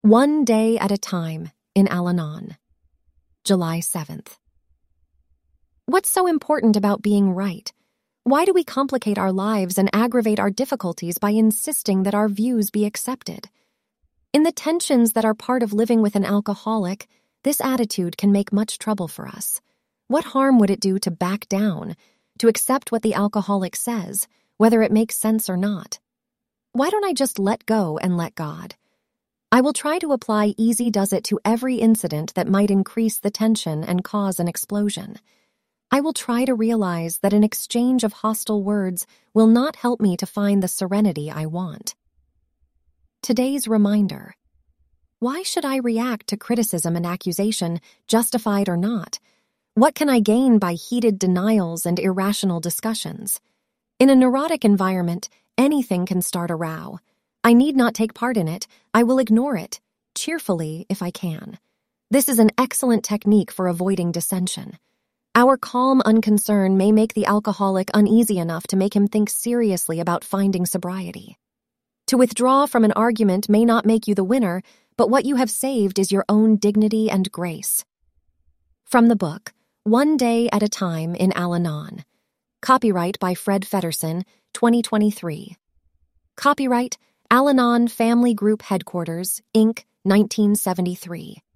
One Day at a Time in Al-Anon, July 7th. What's so important about being right? Why do we complicate our lives and aggravate our difficulties by insisting that our views be accepted? In the tensions that are part of living with an alcoholic, this attitude can make much trouble for us. What harm would it do to back down, to accept what the alcoholic says, whether it makes sense or not? Why don't I just let go and let God? I will try to apply easy does it to every incident that might increase the tension and cause an explosion. I will try to realize that an exchange of hostile words will not help me to find the serenity I want. Today's reminder. Why should I react to criticism and accusation, justified or not? What can I gain by heated denials and irrational discussions? In a neurotic environment, anything can start a row. I need not take part in it. I will ignore it, cheerfully if I can. This is an excellent technique for avoiding dissension. Our calm unconcern may make the alcoholic uneasy enough to make him think seriously about finding sobriety. To withdraw from an argument may not make you the winner, but what you have saved is your own dignity and grace. From the book, One Day at a Time in Al-Anon. Copyright by Fred Feddersen, 2023. Copyright Al-Anon Family Group Headquarters, Inc., 1973.